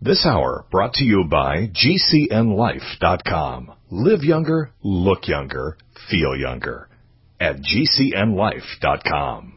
This hour brought to you by GCNLife.com. Live younger, look younger, feel younger. At GCNLife.com.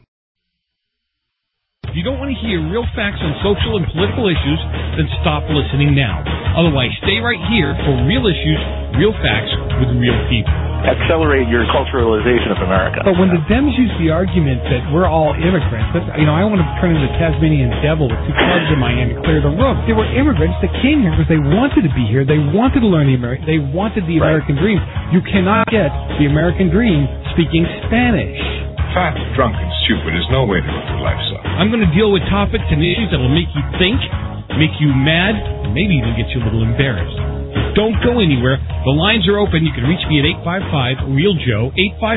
If you don't want to hear real facts on social and political issues, then stop listening now. Otherwise, stay right here for real issues, real facts with real people. Accelerate your culturalization of America. But when the Dems use the argument that we're all immigrants, I want to turn into the Tasmanian devil with two clubs in my hand and clear the room. They were immigrants that came here because they wanted to be here. They wanted to learn they wanted the American dream. You cannot get the American dream speaking Spanish. Fat, drunk, and stupid is no way to live your life, son. I'm going to deal with topics and issues that will make you think, make you mad, and maybe even get you a little embarrassed. Don't go anywhere. The lines are open. You can reach me at 855-REAL-JOE,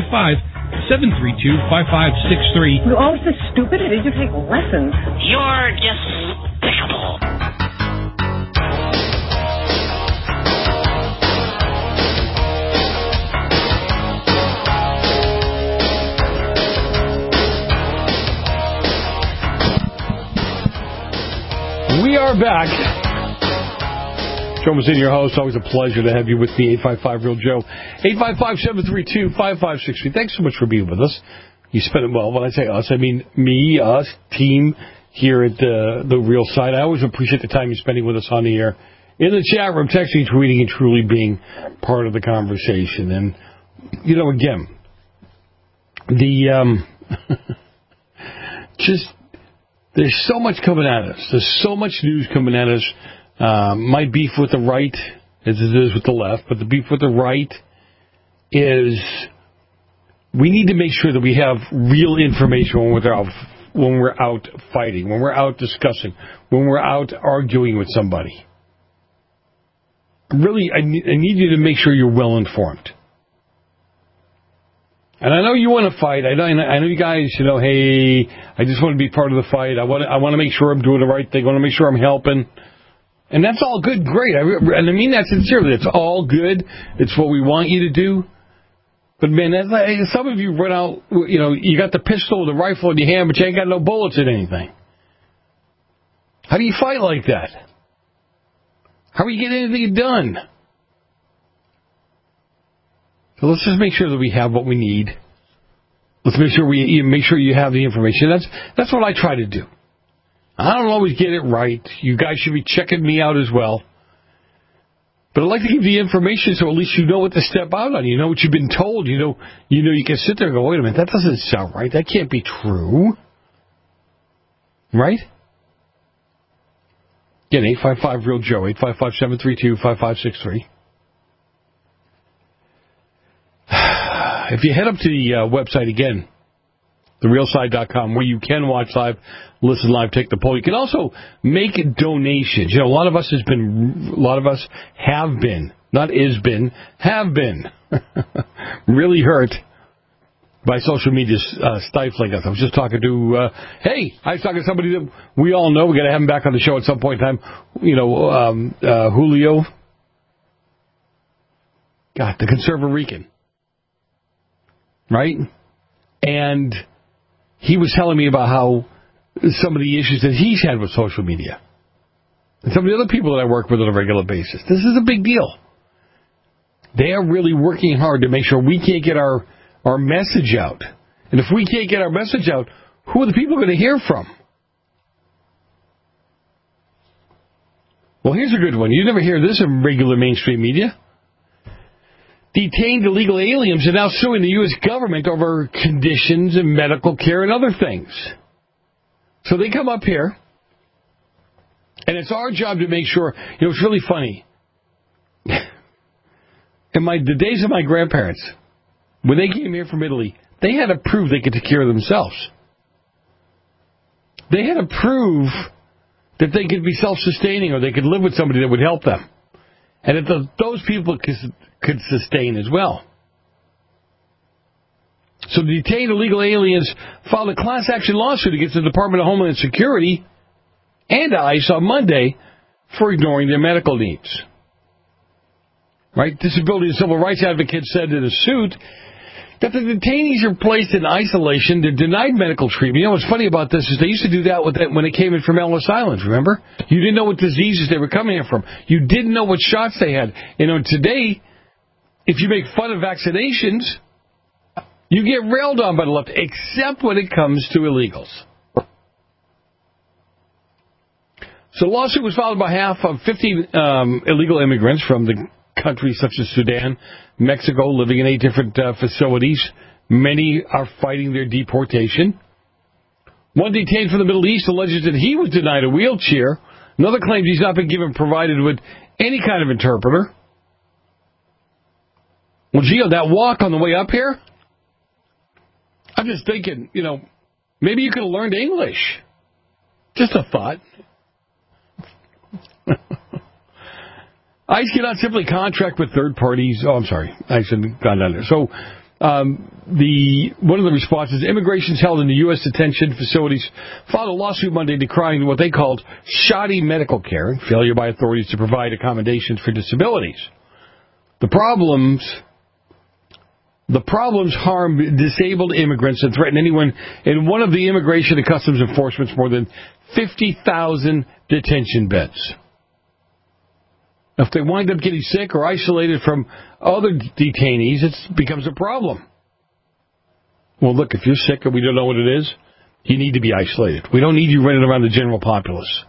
855-732-5563. You're always this stupid. Did you take lessons? You're despicable. We are back. Joe Mazzini, your host. Always a pleasure to have you with me. 855-REAL-JOE. 855-732-5563. Thanks so much for being with us. You spent it well. When I say us, I mean me, us, team here at the Real Side. I always appreciate the time you're spending with us on the air, in the chat room, texting, tweeting, and truly being part of the conversation. And, again, there's so much coming at us. There's so much news coming at us. My beef with the right, as it is with the left, but the beef with the right is we need to make sure that we have real information when we're out fighting, when we're out discussing, when we're out arguing with somebody. Really, I need you to make sure you're well informed. And I know you want to fight. I know you guys, hey, I just want to be part of the fight. I want to make sure I'm doing the right thing. I want to make sure I'm helping. And that's all good, great. And I mean that sincerely. It's all good. It's what we want you to do. But, man, some of you run out, you got the pistol or the rifle in your hand, but you ain't got no bullets in anything. How do you fight like that? How are you getting anything done? So let's just make sure that we have what we need. Let's make sure you have the information. That's what I try to do. I don't always get it right. You guys should be checking me out as well. But I'd like to give you information so at least you know what to step out on. You know what you've been told. You know you can sit there and go, wait a minute, that doesn't sound right. That can't be true. Right? Again, 855-REAL-JOE, 855-732-5563. If you head up to the website again, therealside.com, where you can watch live, listen live, take the poll. You can also make donations. A lot of us have been really hurt by social media stifling us. I was just talking to somebody that we all know. We got to have him back on the show at some point in time. Julio. God, the conservative Rican. Right? And he was telling me about how some of the issues that he's had with social media. And some of the other people that I work with on a regular basis. This is a big deal. They are really working hard to make sure we can't get our message out. And if we can't get our message out, who are the people going to hear from? Well, here's a good one. You never hear this in regular mainstream media. Detained illegal aliens are now suing the U.S. government over conditions and medical care and other things. So they come up here, and it's our job to make sure. It's really funny. In the days of my grandparents, when they came here from Italy, they had to prove they could take care of themselves. They had to prove that they could be self-sustaining or they could live with somebody that would help them. And that those people could sustain as well. So the detained illegal aliens filed a class action lawsuit against the Department of Homeland Security and ICE on Monday for ignoring their medical needs. Right? Disability and civil rights advocates said in a suit, that the detainees are placed in isolation. They're denied medical treatment. You know what's funny about this is they used to do that when they came in from Ellis Island, remember? You didn't know what diseases they were coming in from. You didn't know what shots they had. You know, today, if you make fun of vaccinations, you get railed on by the left, except when it comes to illegals. So the lawsuit was filed on behalf of 50 illegal immigrants from the countries such as Sudan, Mexico, living in 8 different facilities. Many are fighting their deportation. One detained from the Middle East alleges that he was denied a wheelchair. Another claims he's not been provided with any kind of interpreter. Well, gee, on that walk on the way up here, I'm just thinking, you know, maybe you could have learned English. Just a thought. ICE cannot simply contract with third parties. Oh, I'm sorry. I shouldn't have gone down there. So one of the responses, immigrations held in the U.S. detention facilities filed a lawsuit Monday decrying what they called shoddy medical care and failure by authorities to provide accommodations for disabilities. The problems harm disabled immigrants and threaten anyone in one of the Immigration and Customs Enforcement's more than 50,000 detention beds. If they wind up getting sick or isolated from other detainees, it becomes a problem. Well, look, if you're sick and we don't know what it is, you need to be isolated. We don't need you running around the general populace.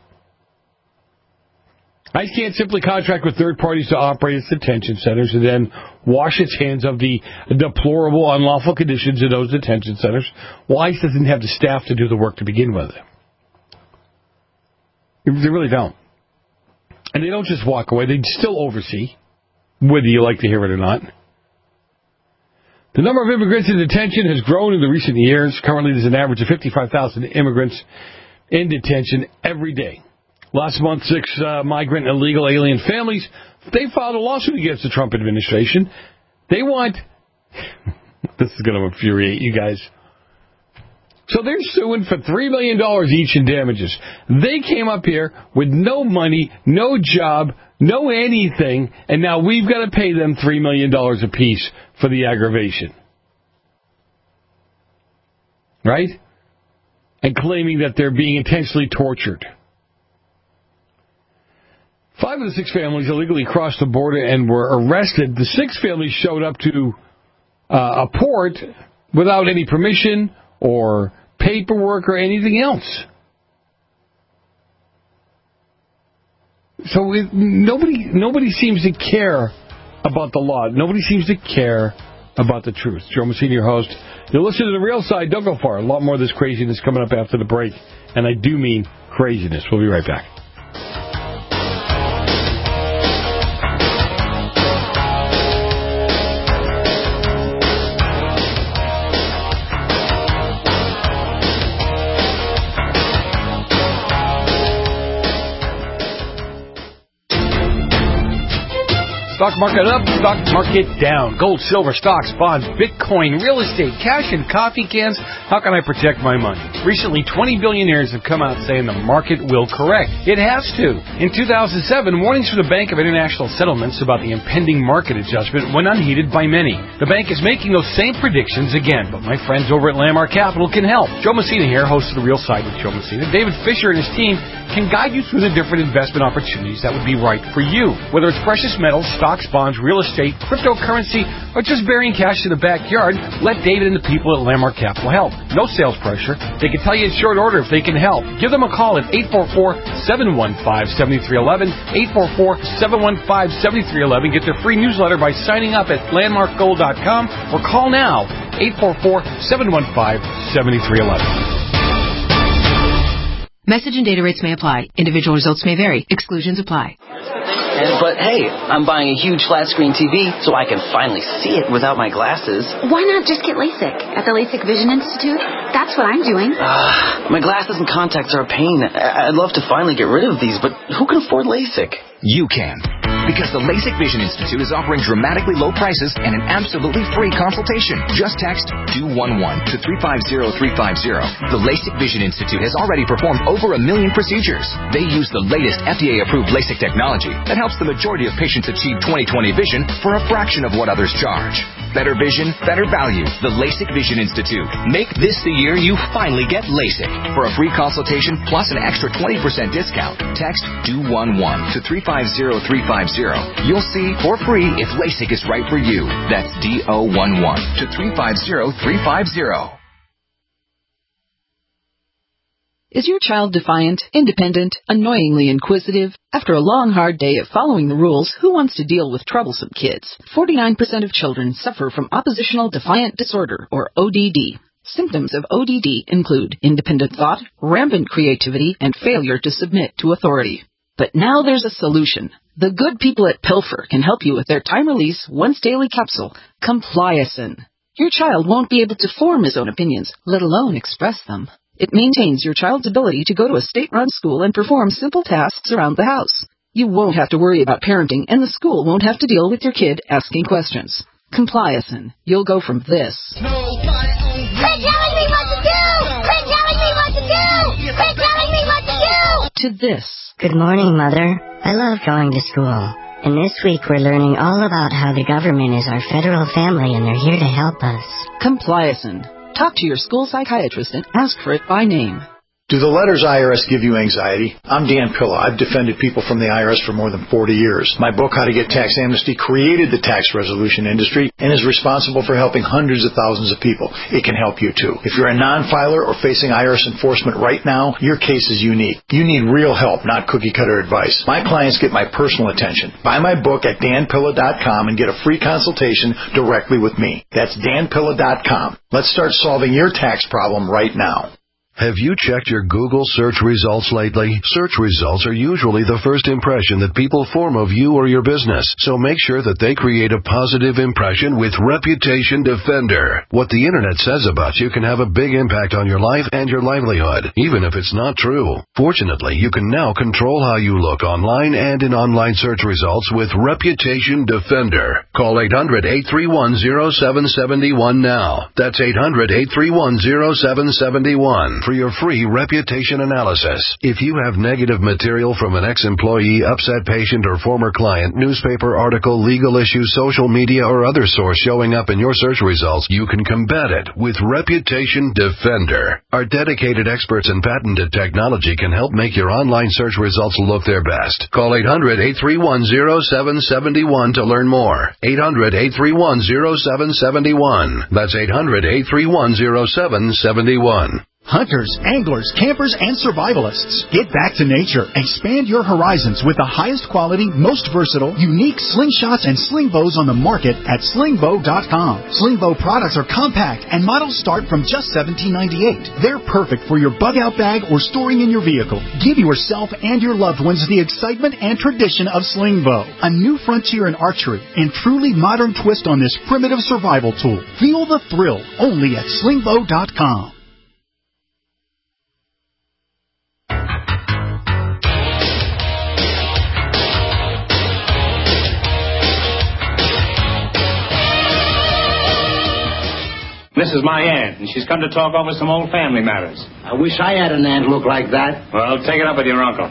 ICE can't simply contract with third parties to operate its detention centers and then wash its hands of the deplorable, unlawful conditions in those detention centers. Well, ICE doesn't have the staff to do the work to begin with. They really don't. And they don't just walk away. They still oversee, whether you like to hear it or not. The number of immigrants in detention has grown in the recent years. Currently, there's an average of 55,000 immigrants in detention every day. Last month, 6 migrant illegal alien families, they filed a lawsuit against the Trump administration. They want... this is going to infuriate you guys. So they're suing for $3 million each in damages. They came up here with no money, no job, no anything, and now we've got to pay them $3 million apiece for the aggravation. Right? And claiming that they're being intentionally tortured. 5 of the 6 families illegally crossed the border and were arrested. The 6 families showed up to a port without any permission or paperwork or anything else. So nobody seems to care about the law. Nobody seems to care about the truth. Joe Messina, your host. You'll listen to The Real Side. Don't go far. A lot more of this craziness coming up after the break. And I do mean craziness. We'll be right back. Stock market up, stock market down. Gold, silver, stocks, bonds, Bitcoin, real estate, cash, and coffee cans. How can I protect my money? Recently, 20 billionaires have come out saying the market will correct. It has to. In 2007, warnings from the Bank of International Settlements about the impending market adjustment went unheeded by many. The bank is making those same predictions again, but my friends over at Landmark Capital can help. Joe Messina here, host of The Real Side with Joe Messina. David Fisher and his team can guide you through the different investment opportunities that would be right for you. Whether it's precious metals, stocks, bonds, real estate, cryptocurrency, or just burying cash in the backyard, let David and the people at Landmark Capital help. No sales pressure. They can tell you in short order if they can help. Give them a call at 844-715-7311, 844-715-7311. Get their free newsletter by signing up at landmarkgold.com or call now, 844-715-7311. Message and data rates may apply. Individual results may vary. Exclusions apply. But hey, I'm buying a huge flat screen TV so I can finally see it without my glasses. Why not just get LASIK at the LASIK Vision Institute? That's what I'm doing. My glasses and contacts are a pain. I'd love to finally get rid of these, but who can afford LASIK? You can. Because the LASIK Vision Institute is offering dramatically low prices and an absolutely free consultation. Just text 211 to 350350. The LASIK Vision Institute has already performed over 1 million procedures. They use the latest FDA-approved LASIK technology that helps the majority of patients achieve 20/20 vision for a fraction of what others charge. better vision, better value. The LASIK Vision Institute. Make this the year you finally get LASIK. For a free consultation plus an extra 20% discount, text DO11 to 350350. You'll see for free if LASIK is right for you. That's DO11 to 350350. Is your child defiant, independent, annoyingly inquisitive? After a long, hard day of following the rules, who wants to deal with troublesome kids? 49% of children suffer from oppositional defiant disorder, or ODD. Symptoms of ODD include independent thought, rampant creativity, and failure to submit to authority. But now there's a solution. The good people at Pilfer can help you with their time-release, once-daily capsule, Compliacin. Your child won't be able to form his own opinions, let alone express them. It maintains your child's ability to go to a state-run school and perform simple tasks around the house. You won't have to worry about parenting, and the school won't have to deal with your kid asking questions. Compliacin. You'll go from this. Quit telling me what to do! Quit telling me what to do! Quit telling me what to do! To this. Good morning, Mother. I love going to school. And this week we're learning all about how the government is our federal family and they're here to help us. Compliacin. Talk to your school psychiatrist and ask for it by name. Do the letters IRS give you anxiety? I'm Dan Pilla. I've defended people from the IRS for more than 40 years. My book, How to Get Tax Amnesty, created the tax resolution industry and is responsible for helping hundreds of thousands of people. It can help you too. If you're a non-filer or facing IRS enforcement right now, your case is unique. You need real help, not cookie-cutter advice. My clients get my personal attention. Buy my book at danpilla.com and get a free consultation directly with me. That's danpilla.com. Let's start solving your tax problem right now. Have you checked your Google search results lately? Search results are usually the first impression that people form of you or your business, so make sure that they create a positive impression with Reputation Defender. What the internet says about you can have a big impact on your life and your livelihood, even if it's not true. Fortunately, you can now control how you look online and in online search results with Reputation Defender. Call 800-831-0771 now. That's 800-831-0771. For your free reputation analysis. If you have negative material from an ex-employee, upset patient, or former client, newspaper article, legal issue, social media, or other source showing up in your search results, you can combat it with Reputation Defender. Our dedicated experts in patented technology can help make your online search results look their best. Call 800-831-0771 to learn more. 800-831-0771. That's 800-831-0771. Hunters, anglers, campers, and survivalists. Get back to nature. Expand your horizons with the highest quality, most versatile, unique slingshots and sling bows on the market at slingbow.com. Slingbow products are compact and models start from just $17.98. They're perfect for your bug out bag or storing in your vehicle. Give yourself and your loved ones the excitement and tradition of Slingbow, a new frontier in archery and truly modern twist on this primitive survival tool. Feel the thrill only at slingbow.com. This is my aunt, and she's come to talk over some old family matters. I wish I had an aunt look like that. Well, take it up with your uncle.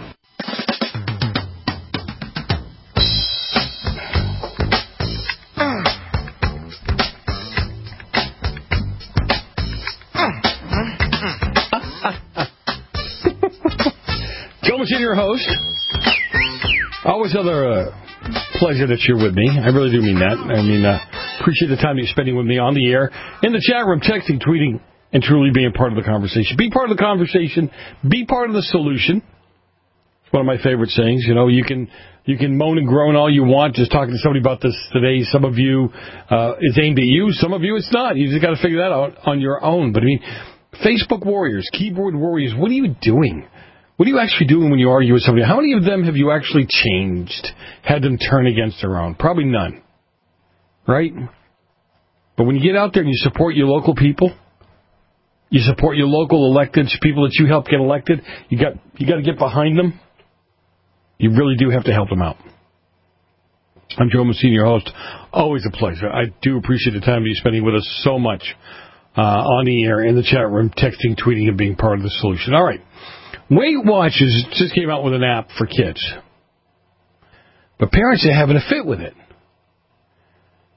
Joe Messina, your host. Always another pleasure that you're with me. I really do mean that. Appreciate the time you're spending with me on the air, in the chat room, texting, tweeting, and truly being part of the conversation. Be part of the conversation. Be part of the solution. It's one of my favorite sayings. You know, you can moan and groan all you want. Just talking to somebody about this today. Some of you it's aimed at you. Some of you it's not. You just got to figure that out on your own. But Facebook warriors, keyboard warriors, what are you doing? What are you actually doing when you argue with somebody? How many of them have you actually changed, had them turn against their own? Probably none. Right? But when you get out there and you support your local people, you support your local elected people that you helped get elected, you got to get behind them. You really do have to help them out. I'm Joe Messina, your host. Always a pleasure. I do appreciate the time you're spending with us so much on the air, in the chat room, texting, tweeting, and being part of the solution. All right. Weight Watchers just came out with an app for kids. But parents are having a fit with it.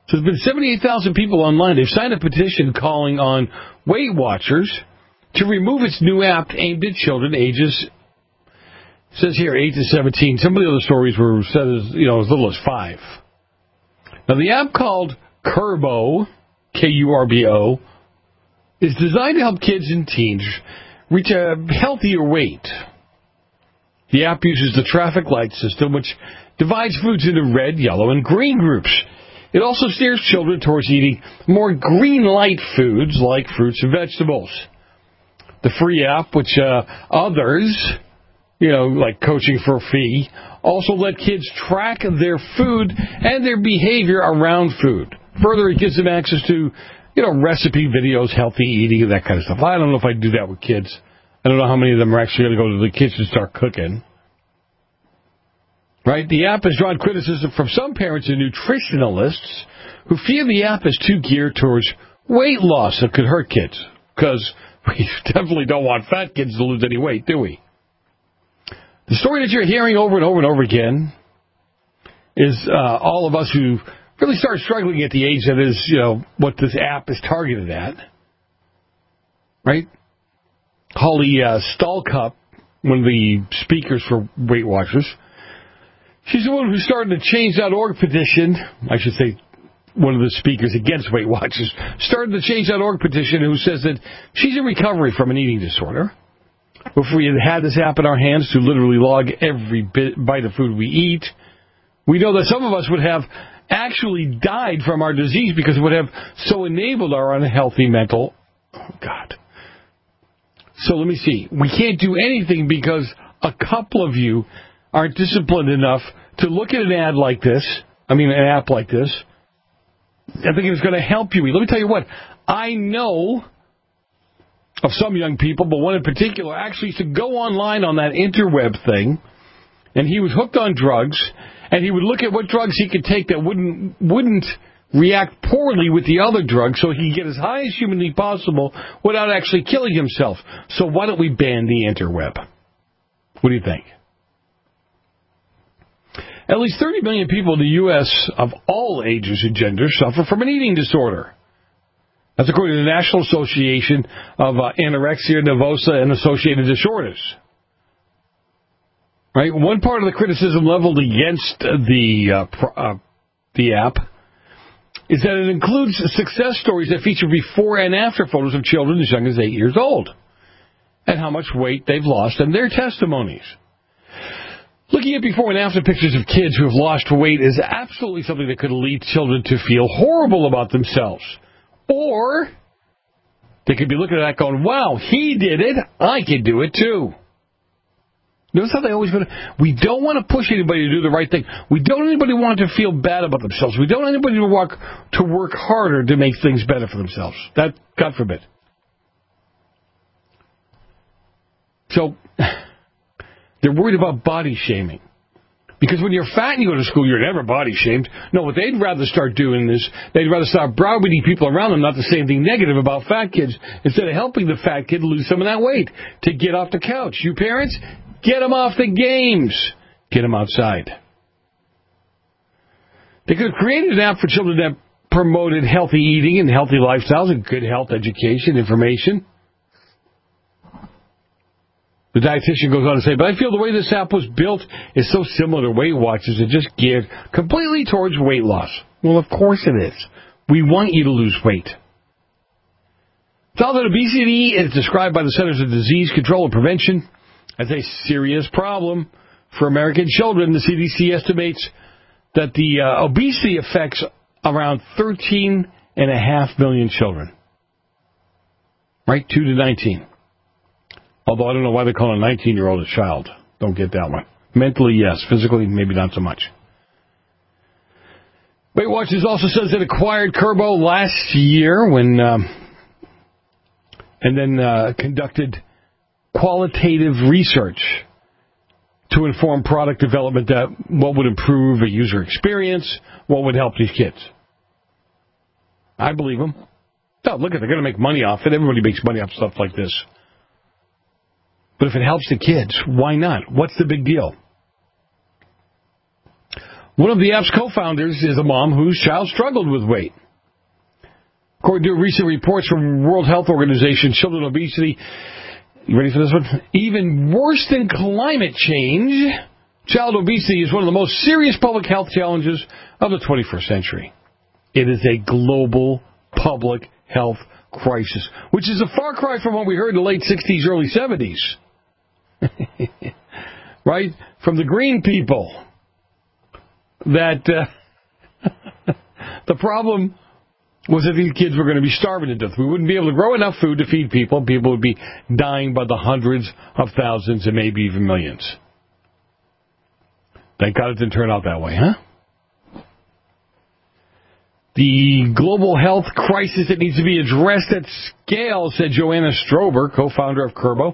So there's been 78,000 people online. They've signed a petition calling on Weight Watchers to remove its new app aimed at children ages, it says here, 8 to 17. Some of the other stories were said as, as little as 5. Now, the app called Kurbo, Kurbo, is designed to help kids and teens reach a healthier weight. The app uses the traffic light system, which divides foods into red, yellow, and green groups. It also steers children towards eating more green light foods like fruits and vegetables. The free app, which others, like Coaching for a Fee, also let kids track their food and their behavior around food. Further, it gives them access to, recipe videos, healthy eating, and that kind of stuff. I don't know if I'd do that with kids. I don't know how many of them are actually going to go to the kitchen and start cooking. Right? The app has drawn criticism from some parents and nutritionalists who fear the app is too geared towards weight loss that could hurt kids. Because we definitely don't want fat kids to lose any weight, do we? The story that you're hearing over and over and over again is all of us who really start struggling at the age that is, what this app is targeted at. Right? Holly Stallcup, one of the speakers for Weight Watchers, she's the one who started the Change.org petition. I should say one of the speakers against Weight Watchers started the Change.org petition, who says that she's in recovery from an eating disorder. If we had this app in our hands to literally log every bite of food we eat, we know that some of us would have actually died from our disease because it would have so enabled our unhealthy mental... Oh, God. So let me see. We can't do anything because a couple of you aren't disciplined enough to look at an ad like this, an app like this, I think it's going to help you. Let me tell you what, I know of some young people, but one in particular actually used to go online on that interweb thing, and he was hooked on drugs, and he would look at what drugs he could take that wouldn't react poorly with the other drugs so he could get as high as humanly possible without actually killing himself. So why don't we ban the interweb? What do you think? At least 30 million people in the U.S. of all ages and genders suffer from an eating disorder. That's according to the National Association of Anorexia Nervosa and Associated Disorders. Right? One part of the criticism leveled against the app is that it includes success stories that feature before and after photos of children as young as 8 years old and how much weight they've lost and their testimonies. Looking at before and after pictures of kids who have lost weight is absolutely something that could lead children to feel horrible about themselves. Or they could be looking at that going, wow, he did it, I can do it too. Notice how they always go to, we don't want to push anybody to do the right thing. We don't want anybody want to feel bad about themselves. We don't want anybody to work harder to make things better for themselves. That, God forbid. So, they're worried about body shaming. Because when you're fat and you go to school, you're never body shamed. No, what they'd rather start doing is, they'd rather start browbeating people around them not to say anything negative about fat kids, instead of helping the fat kid lose some of that weight, to get off the couch. You parents, get them off the games. Get them outside. They could have created an app for children that promoted healthy eating and healthy lifestyles and good health education information. The dietitian goes on to say, but I feel the way this app was built is so similar to Weight Watchers and just geared completely towards weight loss. Well, of course it is. We want you to lose weight. Childhood obesity is described by the Centers for Disease Control and Prevention as a serious problem for American children. The CDC estimates that the obesity affects around 13.5 million children. Right? 2 to 19. Although I don't know why they call a 19-year-old a child. Don't get that one. Mentally, yes. Physically, maybe not so much. Weight Watchers also says it acquired Kurbo last year and then conducted qualitative research to inform product development that what would improve a user experience, what would help these kids. I believe them. Oh, look, they're going to make money off it. Everybody makes money off stuff like this. But if it helps the kids, why not? What's the big deal? One of the app's co-founders is a mom whose child struggled with weight. According to recent reports from World Health Organization, children obesity, you ready for this one? Even worse than climate change, child obesity is one of the most serious public health challenges of the 21st century. It is a global public health crisis, which is a far cry from what we heard in the late 60s, early 70s. Right? From the green people. That the problem was that these kids were going to be starving to death. We wouldn't be able to grow enough food to feed people. People would be dying by the hundreds of thousands and maybe even millions. Thank God it didn't turn out that way, huh? The global health crisis that needs to be addressed at scale, said Joanna Strober, co-founder of Kerbo.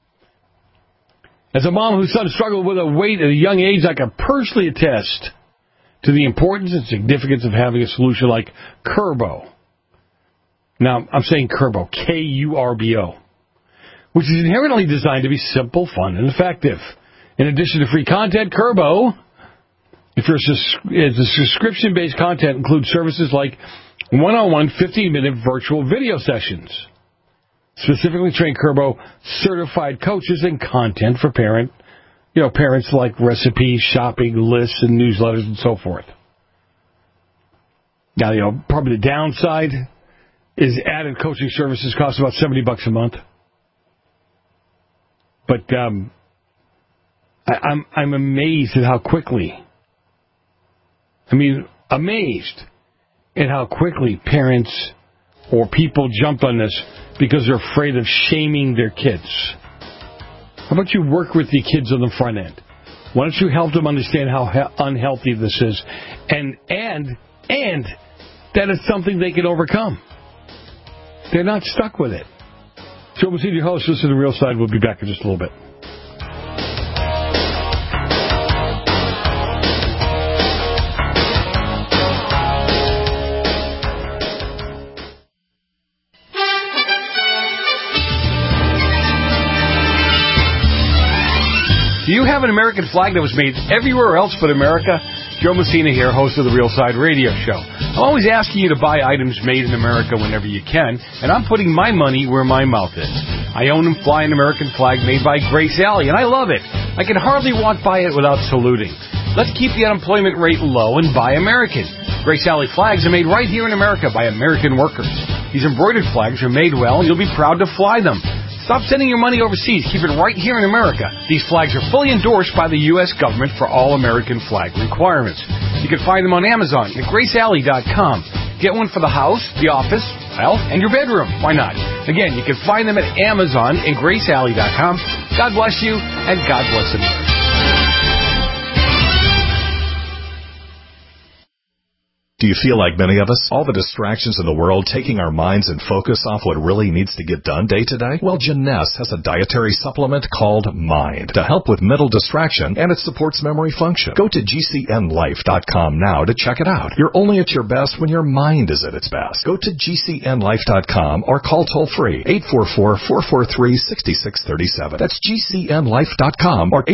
As a mom whose son struggled with a weight at a young age, I can personally attest to the importance and significance of having a solution like Kerbo. Now, I'm saying Kerbo, K-U-R-B-O, which is inherently designed to be simple, fun, and effective. In addition to free content, Kerbo, if it's a subscription-based content, includes services like one-on-one 15-minute virtual video sessions. Specifically trained Kerbo certified coaches and content for parents like recipes, shopping lists, and newsletters and so forth. Now, probably the downside is added coaching services cost about $70 a month. But I'm amazed at how quickly. Amazed at how quickly parents or people jumped on this because they're afraid of shaming their kids. How about you work with the kids on the front end? Why don't you help them understand how unhealthy this is, and that it's something they can overcome. They're not stuck with it. Joe Messina, your host. Listen to The Real Side. We'll be back in just a little bit. Do you have an American flag that was made everywhere else but America? Joe Messina here, host of The Real Side Radio Show. I'm always asking you to buy items made in America whenever you can, and I'm putting my money where my mouth is. I own and fly an American flag made by Grace Alley, and I love it. I can hardly walk by it without saluting. Let's keep the unemployment rate low and buy American. Grace Alley flags are made right here in America by American workers. These embroidered flags are made well, and you'll be proud to fly them. Stop sending your money overseas. Keep it right here in America. These flags are fully endorsed by the U.S. government for all American flag requirements. You can find them on Amazon at GraceAlley.com. Get one for the house, the office, and your bedroom. Why not? Again, you can find them at Amazon and GraceAlley.com. God bless you, and God bless America. Do you feel like many of us? All the distractions in the world taking our minds and focus off what really needs to get done day to day? Well, Jeunesse has a dietary supplement called Mind to help with mental distraction, and it supports memory function. Go to GCNLife.com now to check it out. You're only at your best when your mind is at its best. Go to GCNLife.com or call toll-free 844-443-6637. That's GCNLife.com or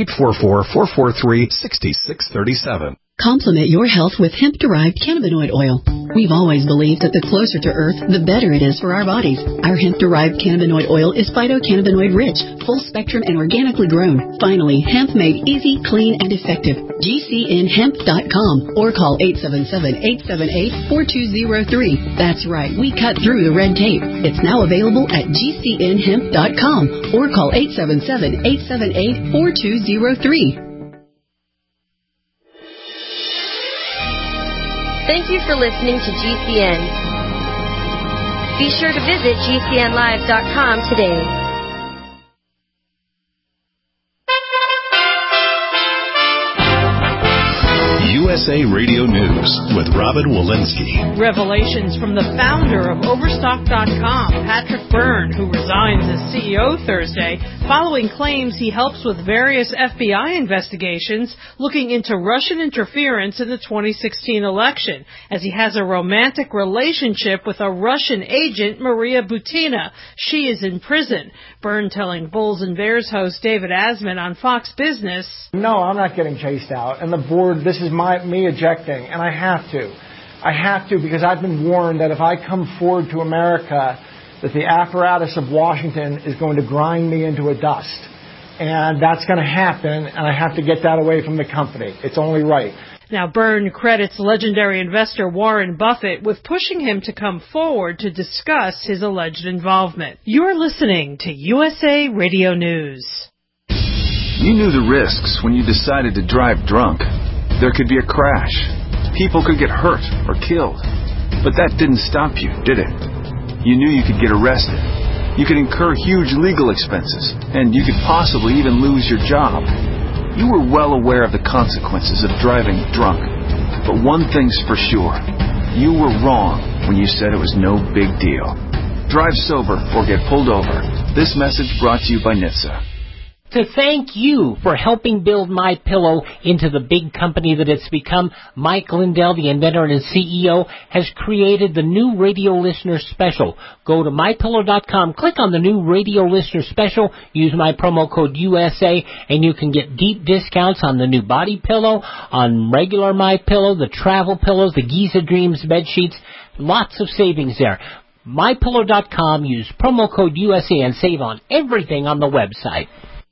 844-443-6637. Complement your health with hemp-derived cannabinoid oil. We've always believed that the closer to Earth, the better it is for our bodies. Our hemp-derived cannabinoid oil is phytocannabinoid-rich, full-spectrum, and organically grown. Finally, hemp made easy, clean, and effective. GCNHemp.com or call 877-878-4203. That's right, we cut through the red tape. It's now available at GCNHemp.com or call 877-878-4203. Thank you for listening to GCN. Be sure to visit GCNlive.com today. USA Radio News with Robin Walensky. Revelations from the founder of Overstock.com, Patrick Byrne, who resigns as CEO Thursday, following claims he helps with various FBI investigations looking into Russian interference in the 2016 election, as he has a romantic relationship with a Russian agent, Maria Butina. She is in prison. Byrne telling Bulls and Bears host David Asman on Fox Business, "No, I'm not getting chased out, and the board, this is me ejecting, and I have to. I have to because I've been warned that if I come forward to America, that the apparatus of Washington is going to grind me into a dust. And that's going to happen, and I have to get that away from the company. It's only right." Now, Byrne credits legendary investor Warren Buffett with pushing him to come forward to discuss his alleged involvement. You're listening to USA Radio News. You knew the risks when you decided to drive drunk. There could be a crash. People could get hurt or killed. But that didn't stop you, did it? You knew you could get arrested. You could incur huge legal expenses, and you could possibly even lose your job. You were well aware of the consequences of driving drunk. But one thing's for sure. You were wrong when you said it was no big deal. Drive sober or get pulled over. This message brought to you by NHTSA. To thank you for helping build MyPillow into the big company that it's become, Mike Lindell, the inventor and CEO, has created the new Radio Listener Special. Go to MyPillow.com, click on the new Radio Listener Special, use my promo code USA, and you can get deep discounts on the new body pillow, on regular MyPillow, the travel pillows, the Giza Dreams bed sheets. Lots of savings there. MyPillow.com, use promo code USA and save on everything on the website.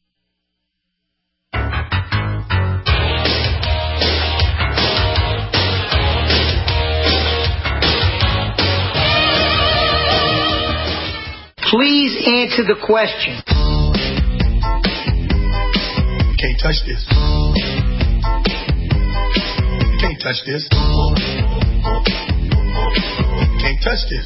Please answer the question. You can't touch this. You can't touch this. You can't touch this.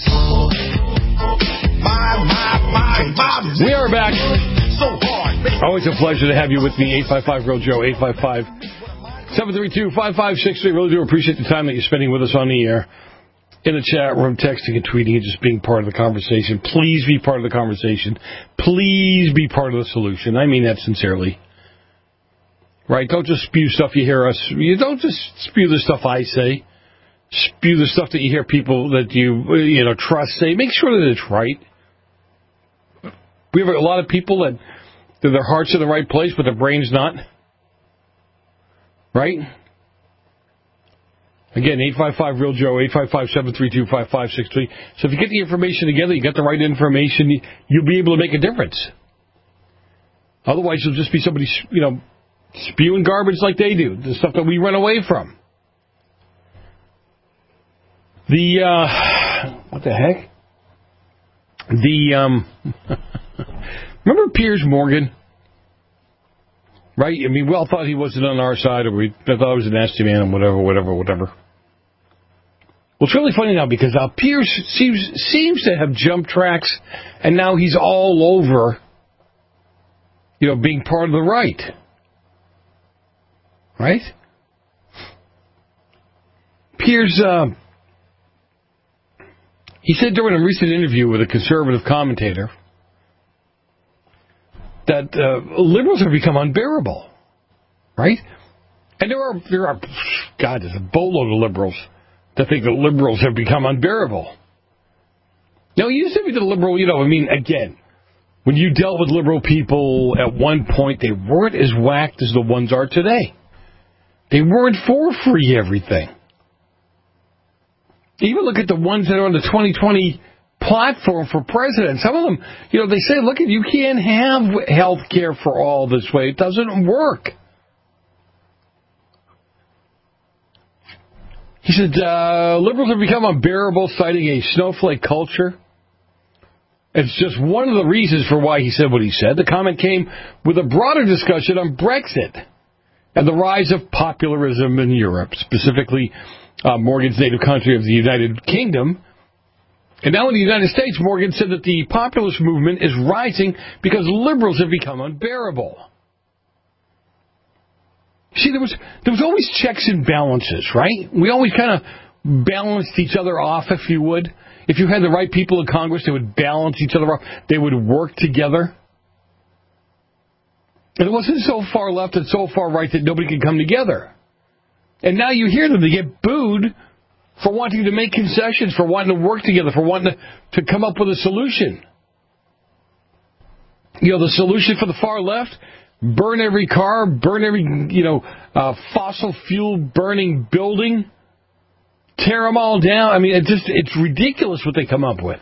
My. We are back. Always a pleasure to have you with me. 855 Real Joe, 855-732-5563. Really do appreciate the time that you're spending with us on the air. In the chat room, texting and tweeting, and just being part of the conversation. Please be part of the conversation. Please be part of the solution. I mean that sincerely. Right? Don't just spew stuff you hear us. You don't just spew the stuff I say. Spew the stuff that you hear people that you trust say. Make sure that it's right. We have a lot of people that their heart's in the right place, but their brain's not. Right? Again, 855-REAL-JOE, 855-732-5563. So if you get the information together, you get the right information, you'll be able to make a difference. Otherwise, you'll just be somebody, spewing garbage like they do, the stuff that we run away from. What the heck? Remember Piers Morgan? Right? I mean, we all thought he wasn't on our side, or we thought he was a nasty man, and whatever. Well, it's really funny now because Piers seems to have jumped tracks, and now he's all over, being part of the right. Right? Piers, he said during a recent interview with a conservative commentator that liberals have become unbearable. Right? And there are, there's a boatload of liberals that think that liberals have become unbearable. Now, you used to be the liberal, again, when you dealt with liberal people at one point, they weren't as whacked as the ones are today. They weren't for free everything. Even look at the ones that are on the 2020 platform for president. Some of them, they say, look, you can't have health care for all this way. It doesn't work. He said, liberals have become unbearable, citing a snowflake culture. It's just one of the reasons for why he said what he said. The comment came with a broader discussion on Brexit and the rise of popularism in Europe, specifically Morgan's native country of the United Kingdom. And now in the United States, Morgan said that the populist movement is rising because liberals have become unbearable. See, there was always checks and balances, right? We always kind of balanced each other off, if you would. If you had the right people in Congress, they would balance each other off. They would work together. And it wasn't so far left and so far right that nobody could come together. And now you hear them. They get booed for wanting to make concessions, for wanting to work together, for wanting to come up with a solution. The solution for the far left, burn every car, burn every, fossil fuel burning building, tear them all down. I mean, it's ridiculous what they come up with.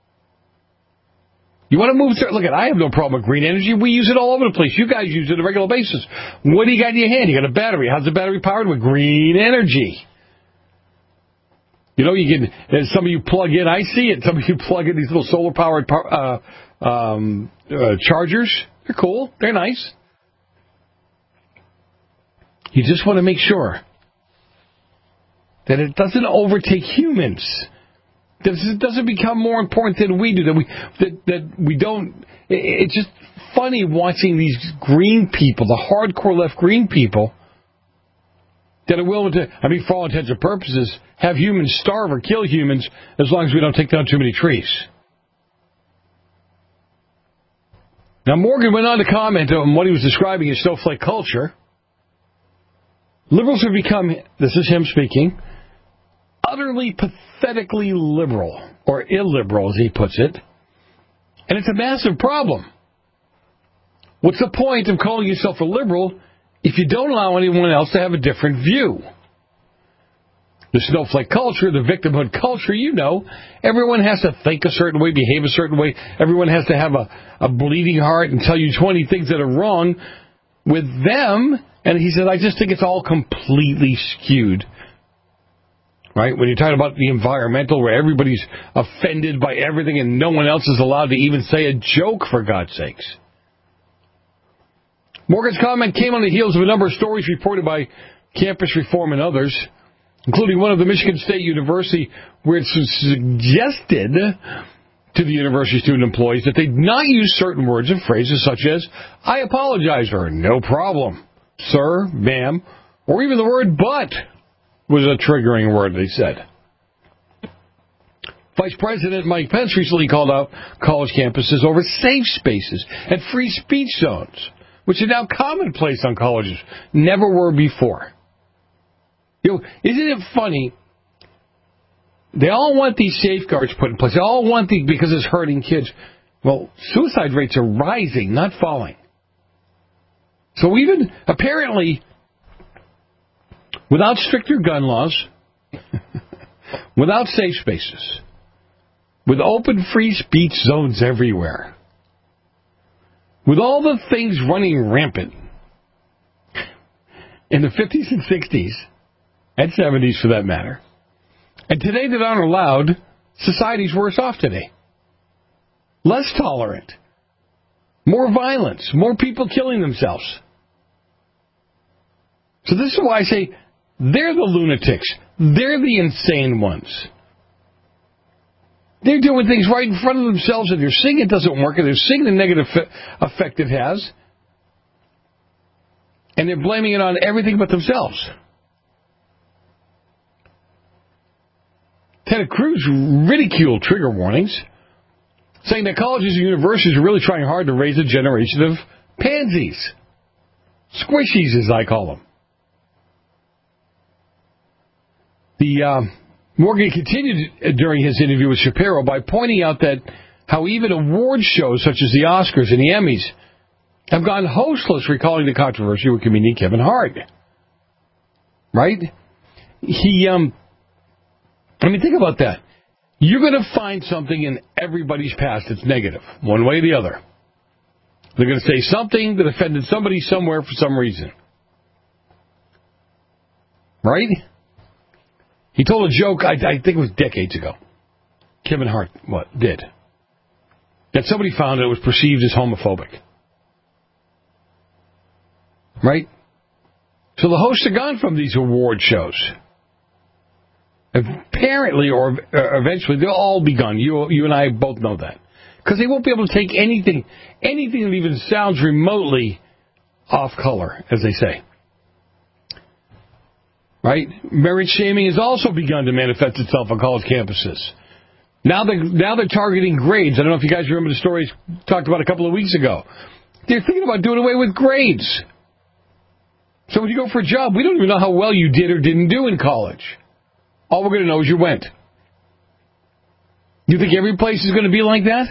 You want to move through? Look, I have no problem with green energy. We use it all over the place. You guys use it on a regular basis. What do you got in your hand? You got a battery. How's the battery powered? With green energy. You can, some of you plug in, I see it, some of you plug in these little solar-powered chargers. They're cool. They're nice. You just want to make sure that it doesn't overtake humans. That it doesn't become more important than we do. That we don't. It's just funny watching these green people, the hardcore left green people, that are willing to, for all intents and purposes, have humans starve or kill humans as long as we don't take down too many trees. Now, Morgan went on to comment on what he was describing as snowflake culture. Liberals have become, this is him speaking, utterly pathetically liberal, or illiberal, as he puts it. And it's a massive problem. What's the point of calling yourself a liberal if you don't allow anyone else to have a different view? The snowflake culture, the victimhood culture, everyone has to think a certain way, behave a certain way. Everyone has to have a bleeding heart and tell you 20 things that are wrong with them. And he said, I just think it's all completely skewed. Right? When you're talking about the environmental, where everybody's offended by everything and no one else is allowed to even say a joke, for God's sakes. Morgan's comment came on the heels of a number of stories reported by Campus Reform and others, including one of the Michigan State University, where it's suggested to the university student employees that they not use certain words and phrases such as, I apologize, or no problem, sir, ma'am, or even the word but was a triggering word, they said. Vice President Mike Pence recently called out college campuses over safe spaces and free speech zones, which are now commonplace on colleges, never were before. Isn't it funny? They all want these safeguards put in place. They all want these because it's hurting kids. Well, suicide rates are rising, not falling. So even, apparently, without stricter gun laws, without safe spaces, with open free speech zones everywhere, with all the things running rampant in the 50s and 60s, and 70s for that matter, and today that aren't allowed, society's worse off today. Less tolerant. More violence. More people killing themselves. So this is why I say they're the lunatics. They're the insane ones. They're doing things right in front of themselves, and they're seeing it doesn't work, and they're seeing the negative effect it has, and they're blaming it on everything but themselves. Ted Cruz ridiculed trigger warnings, saying that colleges and universities are really trying hard to raise a generation of pansies. Squishies, as I call them. Morgan continued during his interview with Shapiro by pointing out that how even award shows such as the Oscars and the Emmys have gone hostless, recalling the controversy with comedian Kevin Hart. Right? Think about that. You're going to find something in everybody's past that's negative, one way or the other. They're going to say something that offended somebody somewhere for some reason. Right? He told a joke, I think it was decades ago. Kevin Hart did. That somebody found it was perceived as homophobic. Right? So the hosts are gone from these award shows. Apparently, or eventually, they'll all be gone. You and I both know that. Because they won't be able to take anything that even sounds remotely off color, as they say. Right? Merit shaming has also begun to manifest itself on college campuses. Now they're targeting grades. I don't know if you guys remember the stories talked about a couple of weeks ago. They're thinking about doing away with grades. So when you go for a job, we don't even know how well you did or didn't do in college. All we're going to know is you went. You think every place is going to be like that?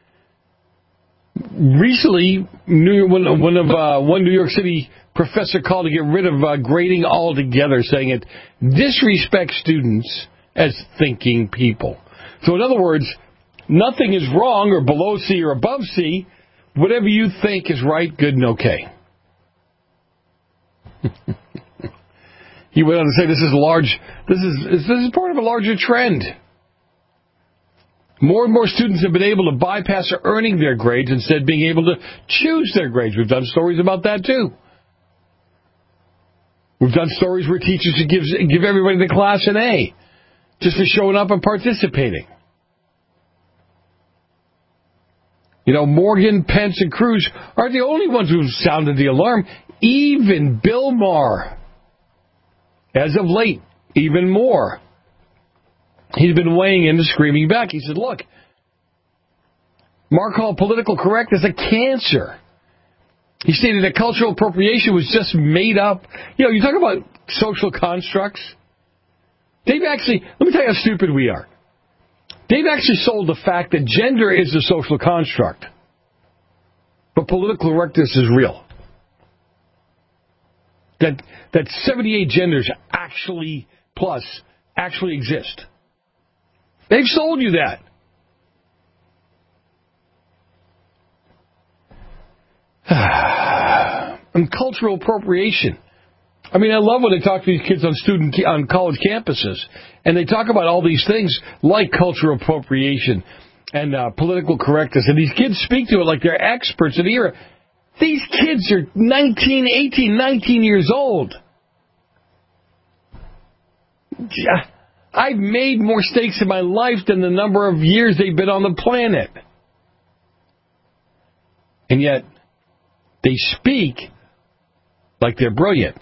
Recently, one New York City professor called to get rid of grading altogether, saying it disrespects students as thinking people. So in other words, nothing is wrong or below C or above C. Whatever you think is right, good, and okay. He went on to say this is part of a larger trend. More and more students have been able to bypass earning their grades instead of being able to choose their grades. We've done stories about that too. We've done stories where teachers give everybody in the class an A just for showing up and participating. You know, Morgan, Pence, and Cruz aren't the only ones who've sounded the alarm. Even Bill Maher, as of late, even more. He's been weighing in and screaming back. He said, look, Maher called political correctness a cancer. He stated that cultural appropriation was just made up. You know, you talk about social constructs. Let me tell you how stupid we are. They've actually sold the fact that gender is a social construct. But political correctness is real. That 78 genders actually exist. They've sold you that. And cultural appropriation. I mean, I love when they talk to these kids on college campuses, and they talk about all these things like cultural appropriation and political correctness, and these kids speak to it like they're experts in the era. These kids are 19 years old. I've made more mistakes in my life than the number of years they've been on the planet. And yet, they speak like they're brilliant.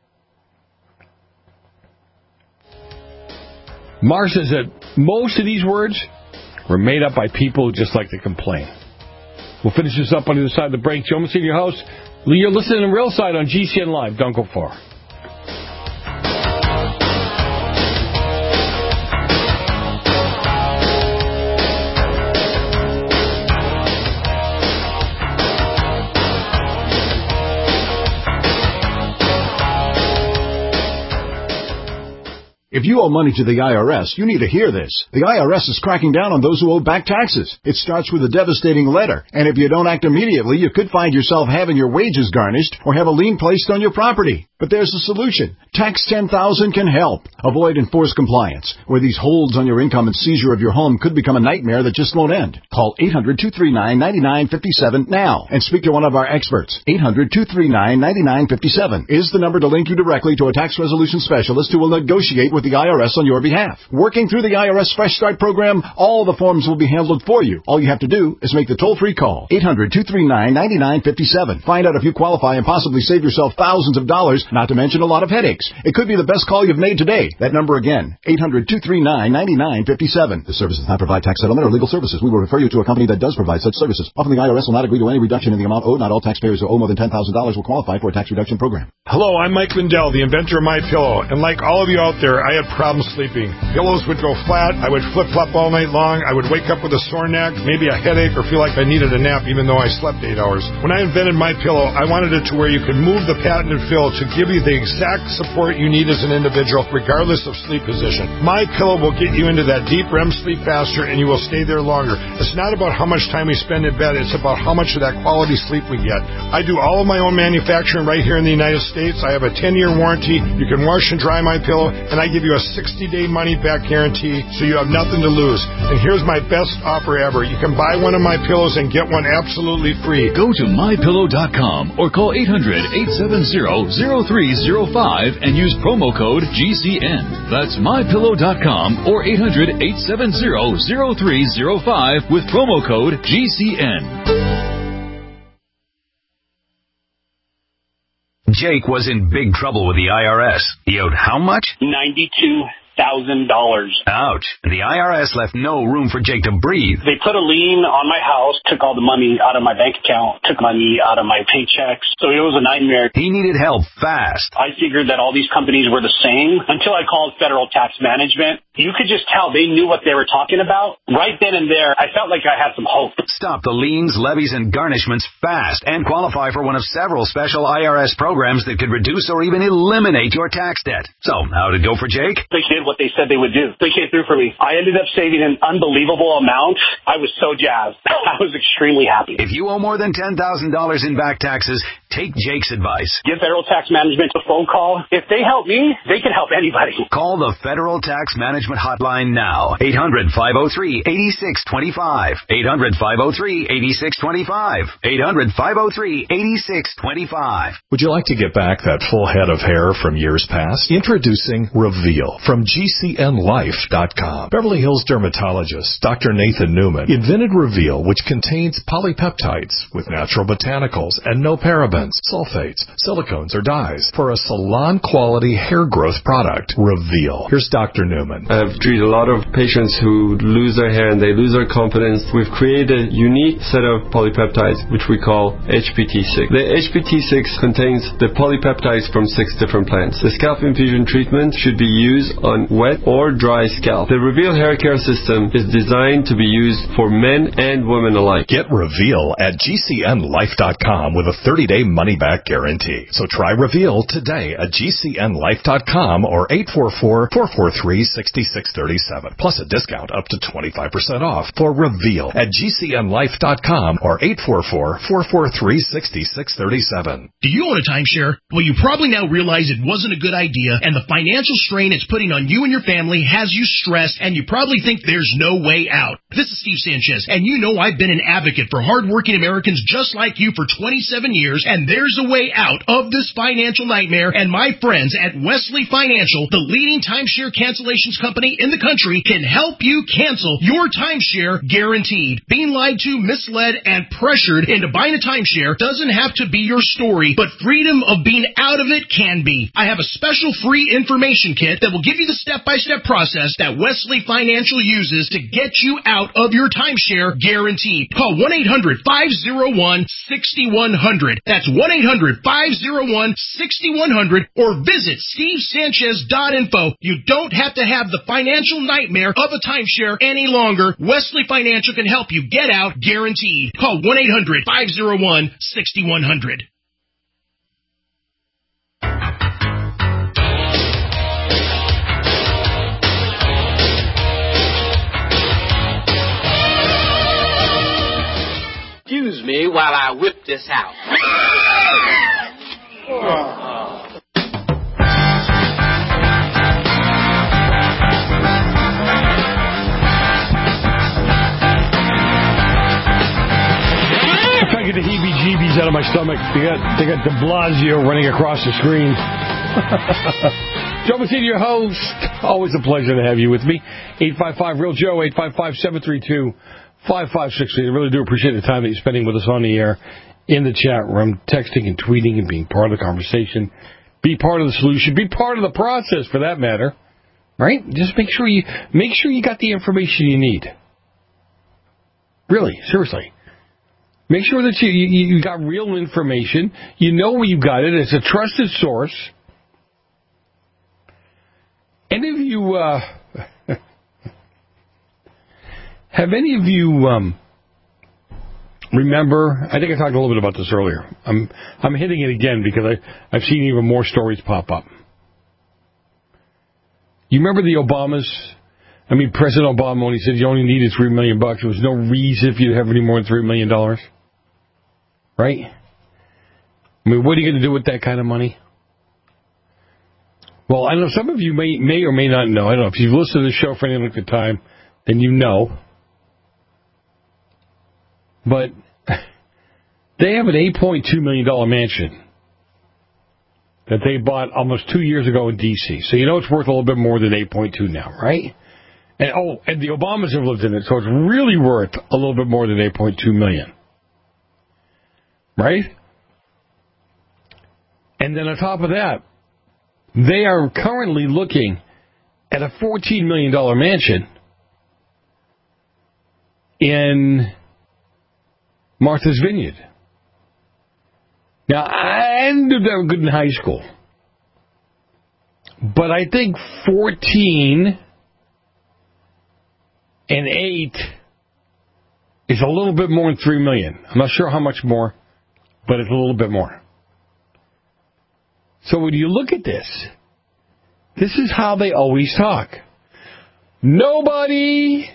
Maher says that most of these words were made up by people who just like to complain. We'll finish this up on the other side of the break. Joe Messina, your host. You're listening to Real Side on GCN Live. Don't go far. If you owe money to the IRS, you need to hear this. The IRS is cracking down on those who owe back taxes. It starts with a devastating letter, and if you don't act immediately, you could find yourself having your wages garnished or have a lien placed on your property. But there's a solution. Tax 10,000 can help. Avoid enforced compliance, where these holds on your income and seizure of your home could become a nightmare that just won't end. Call 800-239-9957 now and speak to one of our experts. 800-239-9957 is the number to link you directly to a tax resolution specialist who will negotiate with the IRS on your behalf. Working through the IRS Fresh Start program, all the forms will be handled for you. All you have to do is make the toll-free call. 800-239-9957. Find out if you qualify and possibly save yourself thousands of dollars, not to mention a lot of headaches. It could be the best call you've made today. That number again, 800-239-9957. This service does not provide tax settlement or legal services. We will refer you to a company that does provide such services. Often the IRS will not agree to any reduction in the amount owed. Not all taxpayers who owe more than $10,000 will qualify for a tax reduction program. Hello, I'm Mike Lindell, the inventor of MyPillow. And like all of you out there, I had problems sleeping. Pillows would go flat. I would flip-flop all night long. I would wake up with a sore neck, maybe a headache, or feel like I needed a nap even though I slept 8 hours. When I invented MyPillow, I wanted it to where you could move the patented fill to give you the exact support you need as an individual, regardless of sleep position. MyPillow will get you into that deep REM sleep faster, and you will stay there longer. It's not about how much time we spend in bed. It's about how much of that quality sleep we get. I do all of my own manufacturing right here in the United States. I have a 10-year warranty. You can wash and dry MyPillow, and I give you a 60-day money-back guarantee, so you have nothing to lose. And here's my best offer ever. You can buy one of my pillows and get one absolutely free. Go to MyPillow.com or call 800-870-0305 and use promo code GCN. That's MyPillow.com or 800-870-0305 with promo code GCN. Jake was in big trouble with the IRS. He owed how much? $92,000. Ouch. The IRS left no room for Jake to breathe. They put a lien on my house, took all the money out of my bank account, took money out of my paychecks. So it was a nightmare. He needed help fast. I figured that all these companies were the same until I called Federal Tax Management. You could just tell they knew what they were talking about. Right then and there, I felt like I had some hope. Stop the liens, levies, and garnishments fast and qualify for one of several special IRS programs that could reduce or even eliminate your tax debt. So, how did it go for Jake? They did what they said they would do. They came through for me. I ended up saving an unbelievable amount. I was so jazzed. I was extremely happy. If you owe more than $10,000 in back taxes, take Jake's advice. Give Federal Tax Management a phone call. If they help me, they can help anybody. Call the Federal Tax Management Hotline now. 800-503-8625. 800-503-8625. 800-503-8625. Would you like to get back that full head of hair from years past? Introducing Reveal from GCNlife.com. Beverly Hills dermatologist Dr. Nathan Newman invented Reveal, which contains polypeptides with natural botanicals and no parabens, sulfates, silicones, or dyes for a salon-quality hair growth product. Reveal. Here's Dr. Newman. I've treated a lot of patients who lose their hair and they lose their confidence. We've created a unique set of polypeptides, which we call HPT6. The HPT6 contains the polypeptides from 6 different plants. The scalp infusion treatment should be used on wet or dry scalp. The Reveal hair care system is designed to be used for men and women alike. Get Reveal at GCNlife.com with a 30-day money-back guarantee. So try Reveal today at GCNlife.com or 844-443-6637. Plus a discount up to 25% off for Reveal at GCNlife.com or 844-443-6637. Do you own a timeshare? Well, you probably now realize it wasn't a good idea, and the financial strain it's putting on you and your family has you stressed, and you probably think there's no way out. This is Steve Sanchez, and you know I've been an advocate for hardworking Americans just like you for 27 years, and there's a way out of this financial nightmare, and my friends at Wesley Financial, the leading timeshare cancellations company in the country, can help you cancel your timeshare guaranteed. Being lied to, misled, and pressured into buying a timeshare doesn't have to be your story, but freedom of being out of it can be. I have a special free information kit that will give you the step-by-step process that Wesley Financial uses to get you out of your timeshare guaranteed. Call 1-800-501-6100. That's 1-800-501-6100 or visit stevesanchez.info. You don't have to have the financial nightmare of a timeshare any longer. Wesley Financial can help you get out guaranteed. Call 1-800-501-6100. Excuse me while I whip this out. I'm trying to get the heebie-jeebies out of my stomach. They got de Blasio running across the screen. Joe Massini, your host. Always a pleasure to have you with me. 855-REAL-JOE, 855-732-5563. I really do appreciate the time that you're spending with us on the air, in the chat room, texting and tweeting and being part of the conversation. Be part of the solution. Be part of the process, for that matter. Right? Just make sure you got the information you need. Really, seriously. Make sure that you got real information. You know where you got it. It's a trusted source. Any of you, have any of you remember? I think I talked a little bit about this earlier. I'm hitting it again because I've seen even more stories pop up. You remember the Obamas? I mean, President Obama, when he said you only needed $3 million, there was no reason for you to have any more than $3 million. Right? I mean, what are you going to do with that kind of money? Well, I know some of you may or may not know. I don't know. If you've listened to the show for any length of time, then you know. But they have an $8.2 million mansion that they bought almost 2 years ago in D.C. So you know it's worth a little bit more than 8.2 now, right? And the Obamas have lived in it, so it's really worth a little bit more than 8.2 million. Right? And then on top of that, they are currently looking at a $14 million mansion in Martha's Vineyard. Now, I didn't do that good in high school, but I think 14 and 8 is a little bit more than $3 million. I'm not sure how much more, but it's a little bit more. So when you look at this is how they always talk. Nobody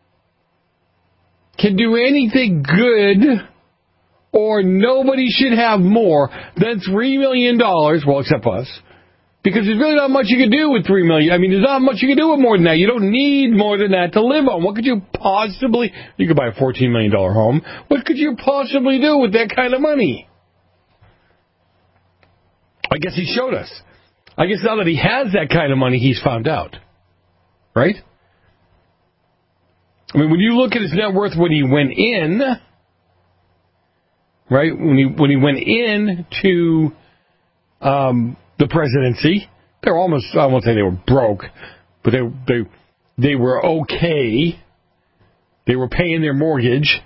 can do anything good, or nobody should have more than $3 million, well, except us, because there's really not much you can do with $3 million. I mean, there's not much you can do with more than that. You don't need more than that to live on. What could you possibly... You could buy a $14 million home. What could you possibly do with that kind of money? I guess he showed us. I guess now that he has that kind of money, he's found out. Right? I mean, when you look at his net worth when he went in, right, when he went in to the presidency, they were almost, I won't say they were broke, but they were okay. They were paying their mortgage,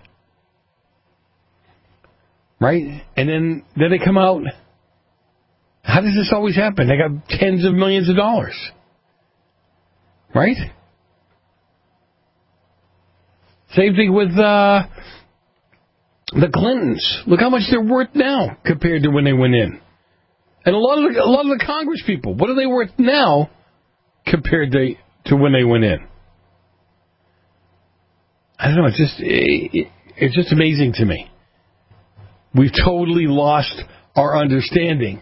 right? And then they come out. How does this always happen? They got tens of millions of dollars, right? Same thing with the Clintons. Look how much they're worth now compared to when they went in. And a lot of the Congress people, what are they worth now compared to when they went in? I don't know. It's just amazing to me. We've totally lost our understanding.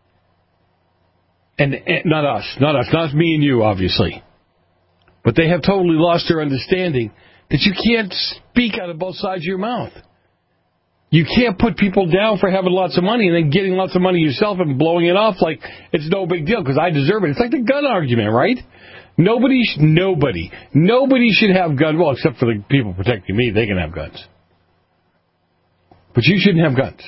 And not us, not me and you, obviously. But they have totally lost their understanding that you can't speak out of both sides of your mouth. You can't put people down for having lots of money and then getting lots of money yourself and blowing it off like it's no big deal because I deserve it. It's like the gun argument, right? Nobody should have guns. Well, except for the people protecting me, they can have guns. But you shouldn't have guns.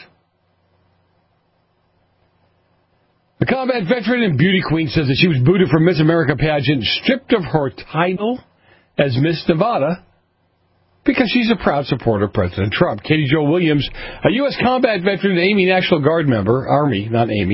The combat veteran and beauty queen says that she was booted from Miss America pageant, stripped of her title as Miss Nevada, because she's a proud supporter of President Trump. Katie Jo Williams, a U.S. combat veteran and Army National Guard member, Army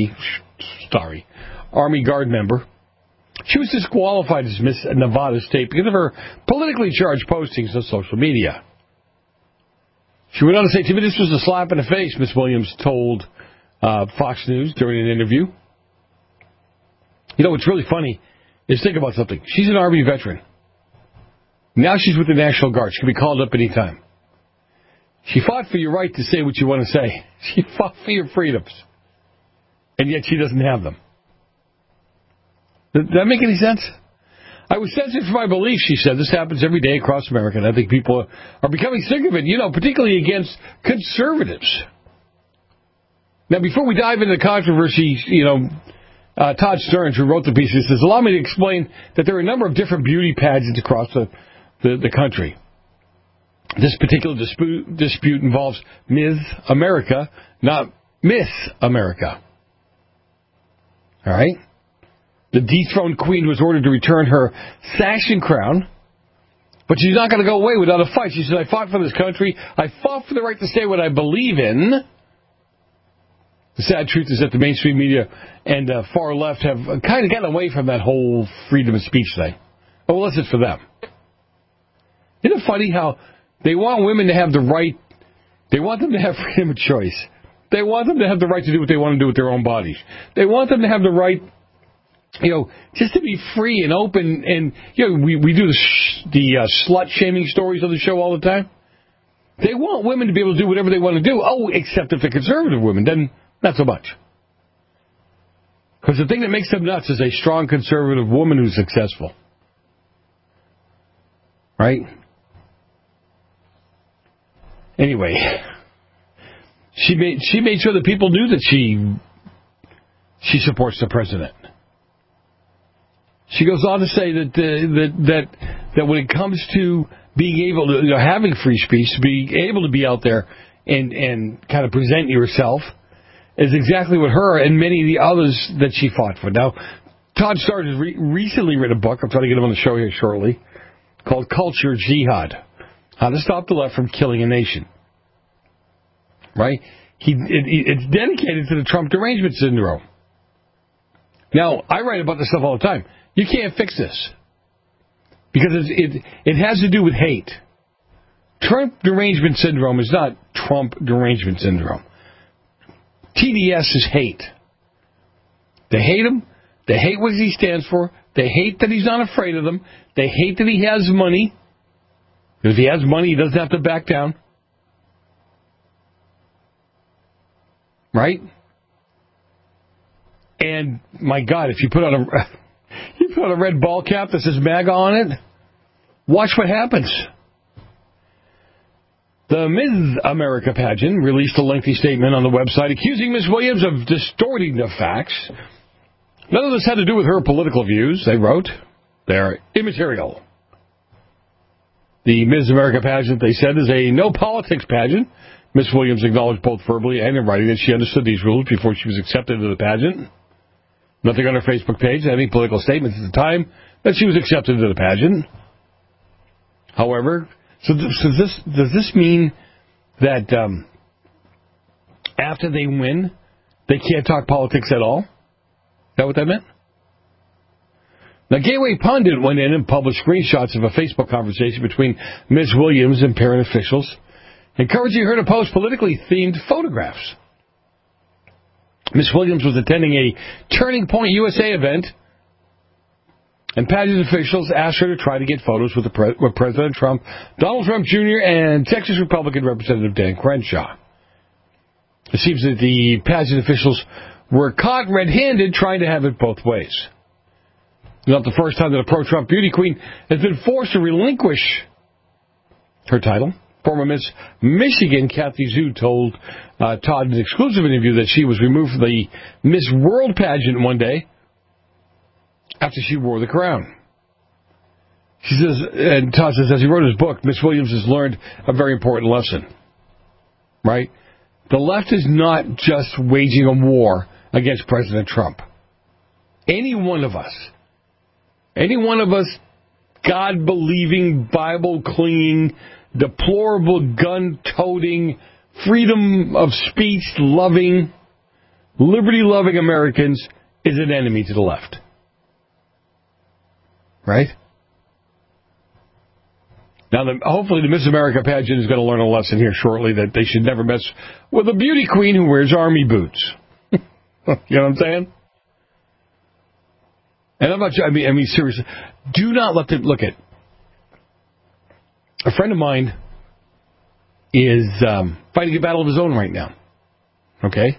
Guard member. She was disqualified as Miss Nevada State because of her politically charged postings on social media. She went on to say, to me, this was a slap in the face, Miss Williams told Fox News during an interview. You know, what's really funny is think about something. She's an Army veteran. Now she's with the National Guard. She can be called up any time. She fought for your right to say what you want to say. She fought for your freedoms. And yet she doesn't have them. Does that make any sense? I was censored for my beliefs, she said. This happens every day across America, and I think people are becoming sick of it, particularly against conservatives. Now, before we dive into the controversy, Todd Stearns, who wrote the piece, says, allow me to explain that there are a number of different beauty pageants across the country. This particular dispute involves Ms. America, not Miss America. All right? The dethroned queen was ordered to return her sash and crown, but she's not going to go away without a fight. She said, I fought for this country. I fought for the right to say what I believe in. The sad truth is that the mainstream media and far left have kind of gotten away from that whole freedom of speech thing. Well, unless it's for them. Isn't it funny how they want women to have the right, they want them to have freedom of choice. They want them to have the right to do what they want to do with their own bodies. They want them to have the right, just to be free and open. And, we do the slut-shaming stories on the show all the time. They want women to be able to do whatever they want to do. Oh, except if they're conservative women, then not so much. Because the thing that makes them nuts is a strong conservative woman who's successful. Right? Anyway, she made sure that people knew that she supports the president. She goes on to say that when it comes to being able to having free speech, being able to be out there and kind of present yourself, is exactly what her and many of the others that she fought for. Now, Todd Starr has recently written a book, I'm trying to get him on the show here shortly, called Culture Jihad, How to Stop the Left from Killing a Nation. Right? It's dedicated to the Trump derangement syndrome. Now, I write about this stuff all the time. You can't fix this. Because it has to do with hate. Trump derangement syndrome is not Trump derangement syndrome. TDS is hate. They hate him. They hate what he stands for. They hate that he's not afraid of them. They hate that he has money. If he has money, he doesn't have to back down. Right? And, my God, if you put on a red ball cap that says MAGA on it, watch what happens. The Ms. America pageant released a lengthy statement on the website accusing Ms. Williams of distorting the facts. None of this had to do with her political views, they wrote. They're immaterial. The Ms. America pageant, they said, is a no-politics pageant. Ms. Williams acknowledged both verbally and in writing that she understood these rules before she was accepted into the pageant. Nothing on her Facebook page, any political statements at the time that she was accepted into the pageant. However, does this mean that after they win, they can't talk politics at all? Is that what that meant? Now, Gateway Pundit went in and published screenshots of a Facebook conversation between Ms. Williams and parent officials, encouraging her to post politically themed photographs. Ms. Williams was attending a Turning Point USA event, and pageant officials asked her to try to get photos with President Trump, Donald Trump Jr., and Texas Republican Representative Dan Crenshaw. It seems that the pageant officials were caught red-handed trying to have it both ways. It's not the first time that a pro-Trump beauty queen has been forced to relinquish her title. Former Miss Michigan, Kathy Zhu, told Todd in an exclusive interview that she was removed from the Miss World pageant one day after she wore the crown. She says, and Todd says, as he wrote his book, Miss Williams has learned a very important lesson. Right? The left is not just waging a war against President Trump. Any one of us, God-believing, Bible-clinging, deplorable, gun-toting, freedom of speech-loving, liberty-loving Americans is an enemy to the left. Right? Now, hopefully the Miss America pageant is going to learn a lesson here shortly that they should never mess with a beauty queen who wears army boots. You know what I'm saying? And I'm not, I mean, seriously, do not let them, look at, a friend of mine is fighting a battle of his own right now. Okay?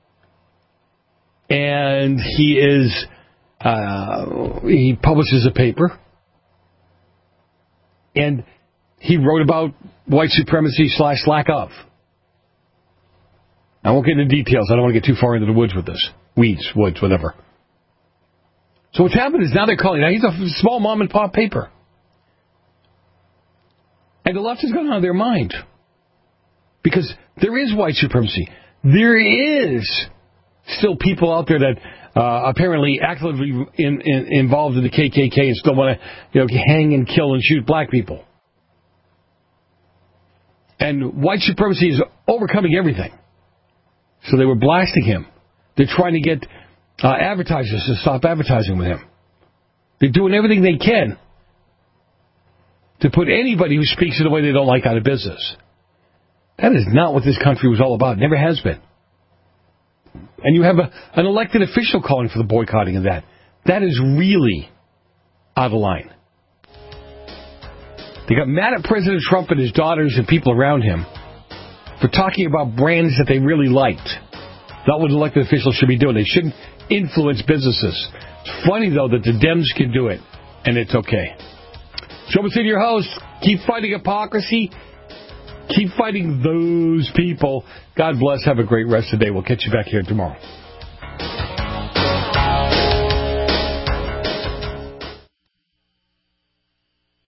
And he publishes a paper, and he wrote about white supremacy / lack of. I won't get into details. I don't want to get too far into the woods with this. Woods, whatever. So what's happened is now they're calling. Now he's a small mom and pop paper. And the left has gone out of their mind. Because there is white supremacy. There is still people out there that apparently actively involved in the KKK and still want to hang and kill and shoot black people. And white supremacy is overcoming everything. So they were blasting him. They're trying to get advertisers to stop advertising with him. They're doing everything they can to put anybody who speaks in a way they don't like out of business. That is not what this country was all about. It never has been. And you have an elected official calling for the boycotting of that. That is really out of line. They got mad at President Trump and his daughters and people around him for talking about brands that they really liked. Not what elected officials should be doing. They shouldn't influence businesses. It's funny, though, that the Dems can do it, and it's okay. Joe Messina, your host. Keep fighting hypocrisy. Keep fighting those people. God bless. Have a great rest of the day. We'll catch you back here tomorrow.